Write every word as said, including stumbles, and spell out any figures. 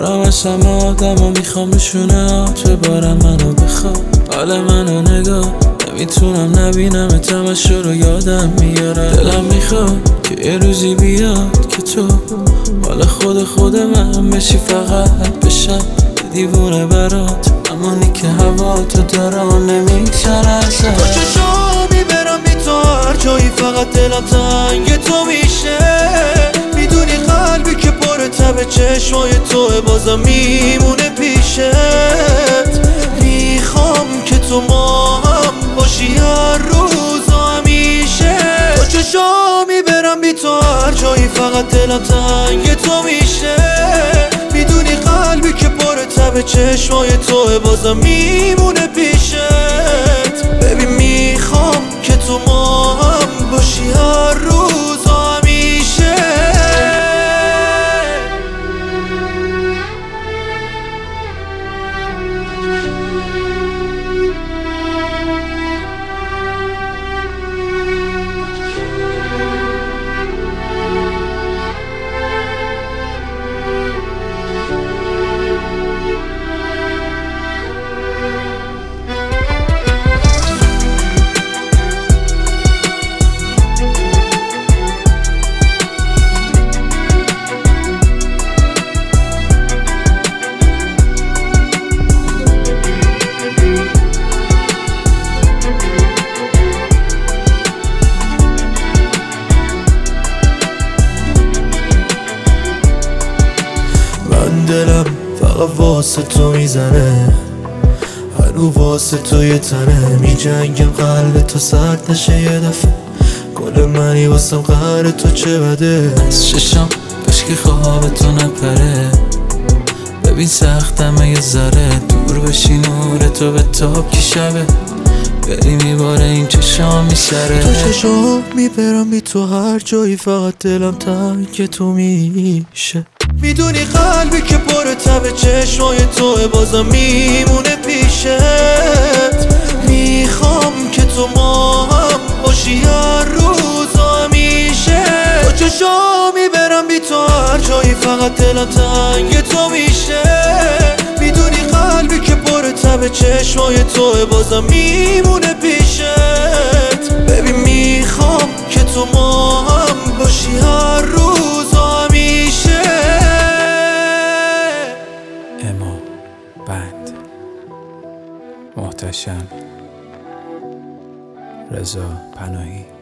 دارم از همه آدم ها میخوام بشونه تو بارم منو بخواب. حال منو نگاه نمیتونم نبینم تماشا رو یادم میاره. دلم میخواد که یه روزی بیاد که تو حال خود خود من بشی، فقط بشم دیوونه برات، همونی که هوا تو دارم نمیگذره ازت. با چشام میبرم بی تو هر جایی، فقط دلم تنگ تو میشه. میدونی قلبی که پر تب چشمای توه بازم میمونه پیشت. میخوام که تو ما هم باشی هر روز و همیشه. با چشام میبرم بی تو هر جایی، فقط دلم تنگ تو میشه. میدونی قلبی که پر تب چشمای توه بازم میمونه پیشت. ببین میخوام که تو ما هم باشی هر روز و همیشه. دلم فقط واسه تو میزنه، هنو واسه تو یه تنه. میجنگم قلب تو سرد نشه یه دفعه، گل منی واسم قهر تو چه بده. از ششم کاشکی خواب تو نپره، ببین سختمه یه ذره دور بشی نور تو به تاب کی شبه. بری میباره این چشام میسره. تو چشام میبرم بی تو هر جایی، فقط دلم تنگ تو میشه. میدونی قلبی که پر تب چشمای توه بازم میمونه پیشت. میخوام که تو ما هم باشی هر روز و همیشه. تو چشام میبرم بی تو هر جایی، فقط دلم تنگ تو میشه. میدونی قلبی که پر تب چشمای توه بازم میمونه پیشت. ببین میخوام که تو ما هم باشی هر روز و همیشه. اما بند محتشم رضا پناهی.